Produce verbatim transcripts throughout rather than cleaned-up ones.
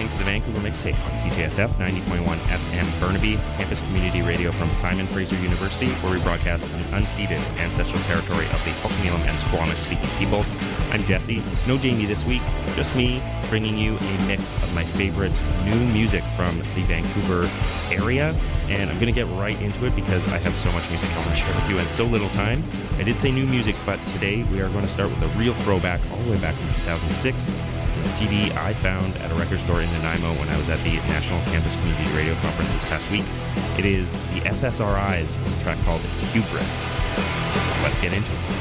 listening to the Vancouver Mixtape on C J S F ninety point one F M Burnaby, campus community radio from Simon Fraser University, where we broadcast from the unceded ancestral territory of the Ho'okame'o and Squamish-speaking peoples. I'm Jesse. No Jamie this week, just me, bringing you a mix of my favorite new music from the Vancouver area. And I'm going to get right into it because I have so much music I want to share with you and so little time. I did say new music, but today we are going to start with a real throwback all the way back from two thousand six. A C D I found at a record store in Nanaimo when I was at the National Campus Community Radio Conference this past week. It is the S S R Is with a track called Hubris. Let's get into it.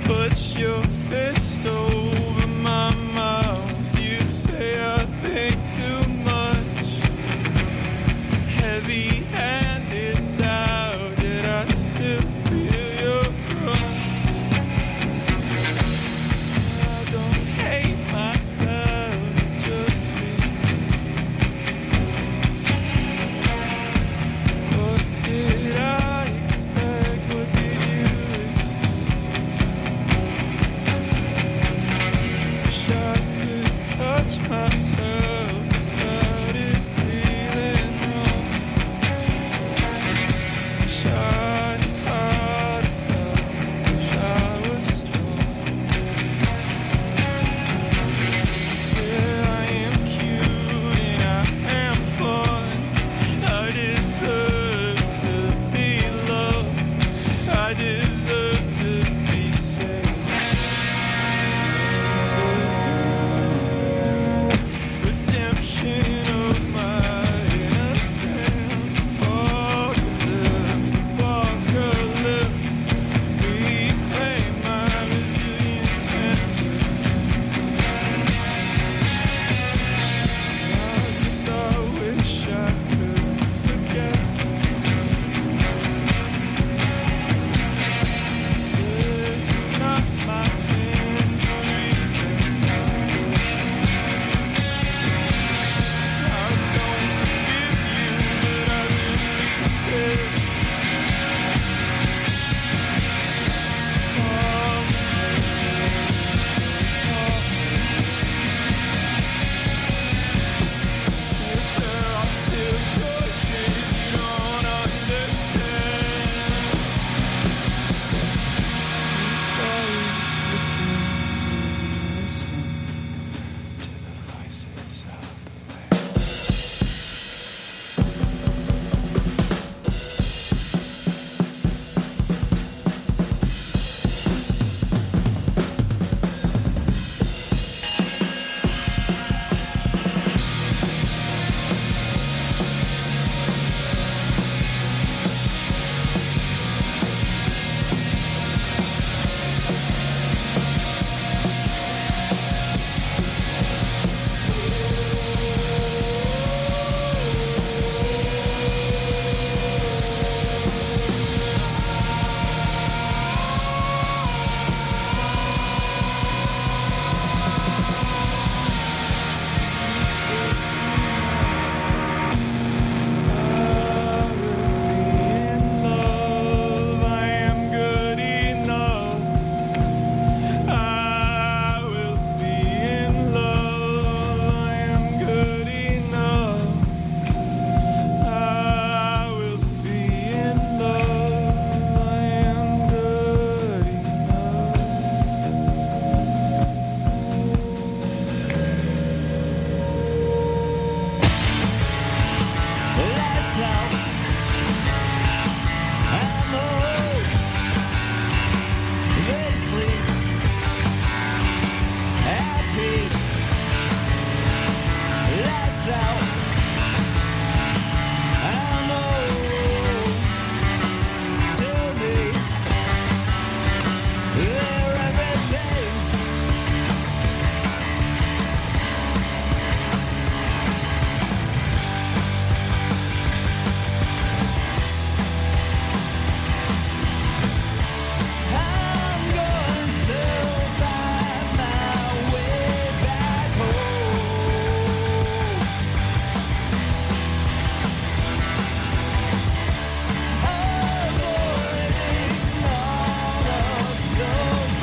Avoiding all of those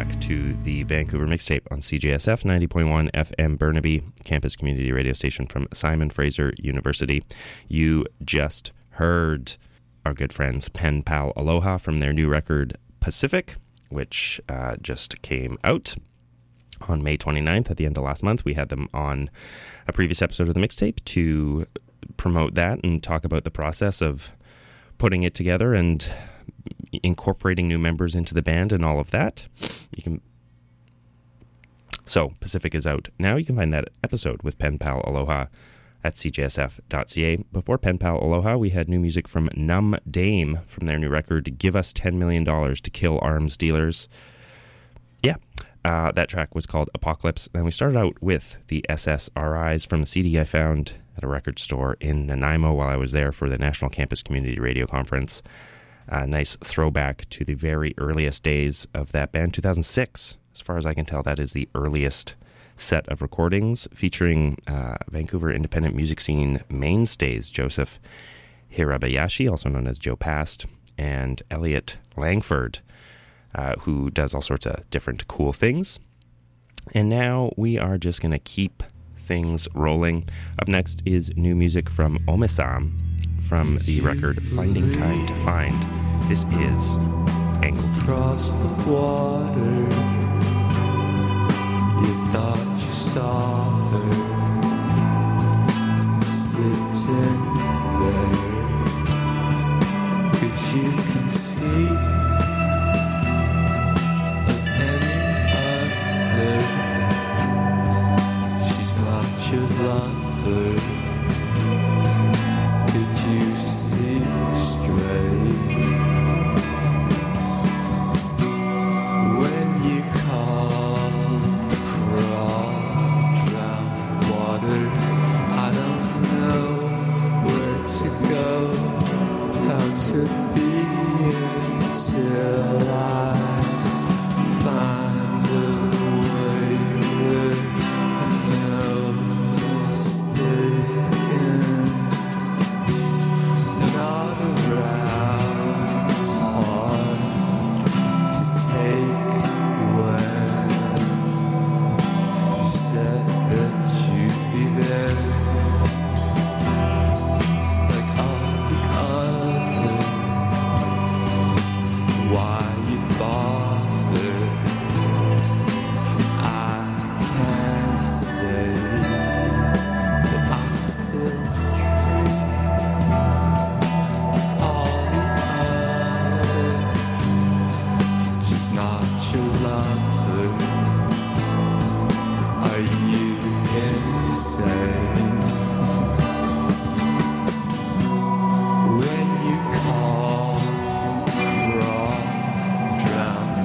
throwback to the Vancouver mixtape on C J S F ninety point one F M Burnaby, campus community radio station from Simon Fraser University. You just heard our good friends Pen Pal Aloha from their new record Pacific, which uh, just came out on May twenty-ninth at the end of last month. We had them on a previous episode of the mixtape to promote that and talk about the process of putting it together and incorporating new members into the band and all of that. You can So Pacific is out now. You can find that episode with Pen Pal Aloha at c j s f dot c a. Before Pen Pal Aloha, we had new music from Numb Dame from their new record Give Us ten million dollars to Kill Arms Dealers. Yeah, uh, that track was called Apocalypse. Then we started out with the S S R Is from the C D I found at a record store in Nanaimo while I was there for the National Campus Community Radio Conference. A nice throwback to the very earliest days of that band, two thousand six. As far as I can tell, that is the earliest set of recordings featuring uh, Vancouver independent music scene mainstays Joseph Hirabayashi, also known as Joe Past, and Elliot Langford, uh, who does all sorts of different cool things. And now we are just going to keep things rolling. Up next is new music from Omesam from the record Finding Time to Find. This is Angled. Across the water, you thought you saw her sitting there. Could you conceive of any other? She's not your lover. Could you see straight when you call, crawl, drown water? I don't know where to go, how to be until I find a way with no mistaken. Not arouse hard to take when you said that you'd be there, like all the others. Why you bother? I can't say that I still dream. All the others, she's not your lover. Are you insane? When you call, crawl, drown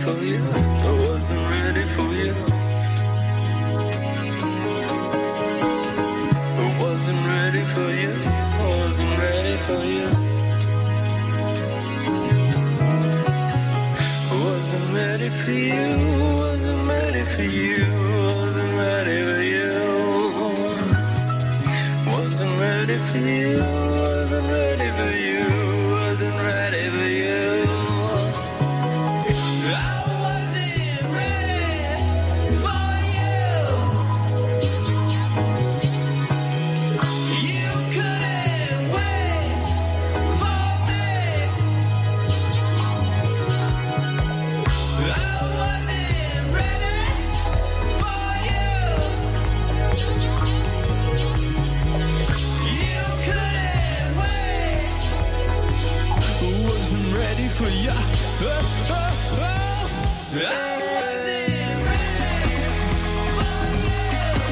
for you. I wasn't ready for you. I wasn't ready for you. I wasn't ready for you. I wasn't ready for you. Wasn't ready for you. Wasn't ready for you. Wasn't ready for you. Wasn't ready for you. Wasn't ready for you. I wasn't ready for you. You couldn't wait for me. I wasn't ready for you. You couldn't wait. Wasn't ready for you. Oh, oh, oh. I wasn't ready for you.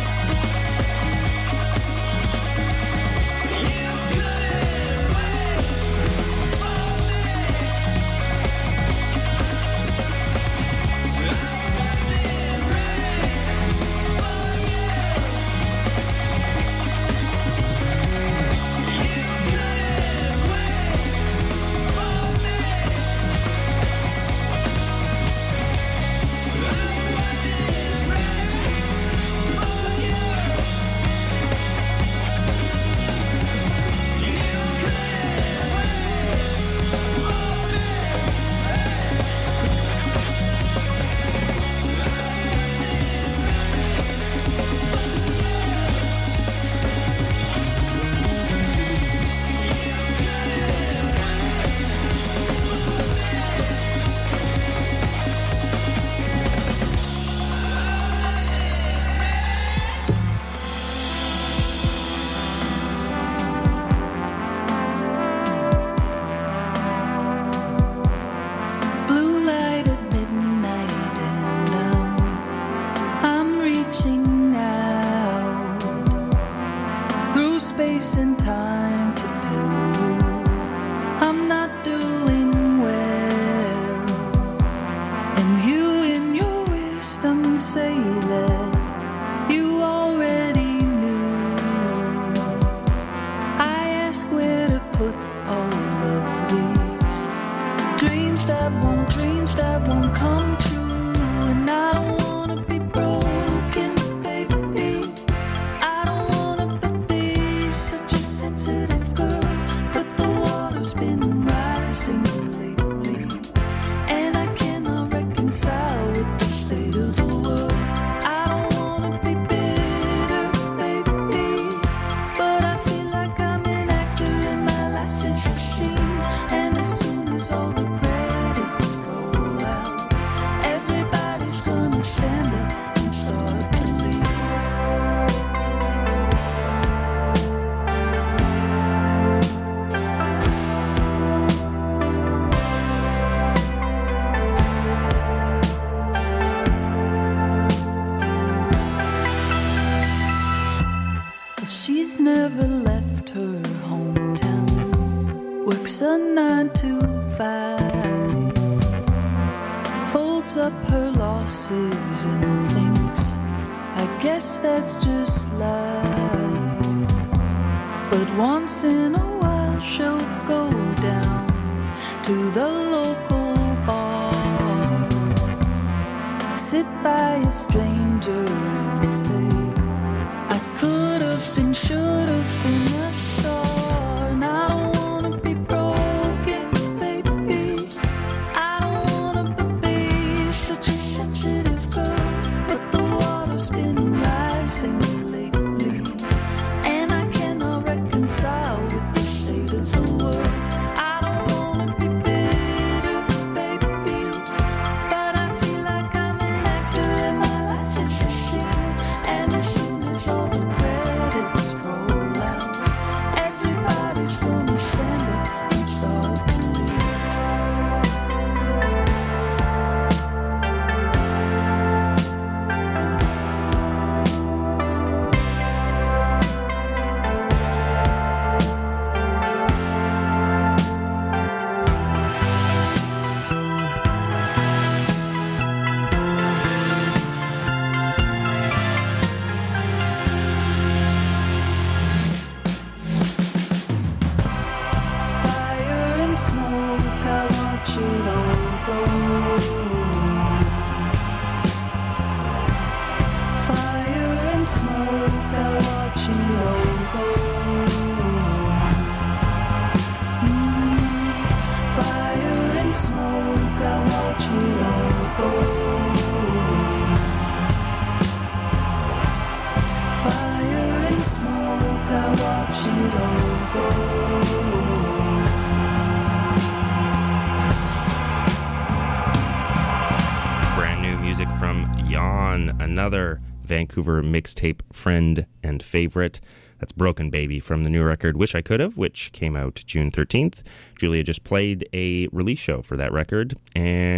You couldn't wait for me. I wasn't ready for you. You couldn't wait for me. Blue light at midnight and um, I'm reaching out through space and time to tell you I'm not doing well. And you in your wisdom say that you already knew. I ask where to put all of these dreams that won't, dreams that won't come true. And I don't wanna be broken, baby. I don't wanna be such a sensitive girl. But the water's been rising lately, and I cannot reconcile with the state of the world. I don't wanna be bitter, baby, but I feel like I'm an actor and my life is a scene. And as soon as all the credits roll out, everybody's gonna stand up and start to leave. She's never left her hometown, works a nine to five, folds up her losses and thinks, I guess that's just life. But once in a while she'll go down to the local bar, sit by a stranger and say, I could have been, should have been a star. And I don't wanna be broken, baby. I don't wanna be such a sensitive girl. But the water's been rising lately, and I cannot reconcile with the state of the world. I don't wanna be bitter, baby, but I feel like I'm an actor and my life is a scene. And I watch it all go. Fire and smoke, I watch it all go. Brand new music from Yawn, another Vancouver mixtape friend and favorite. That's Broken Baby from the new record Wish I Could Have, which came out June thirteenth. Julia just played a release show for that record, and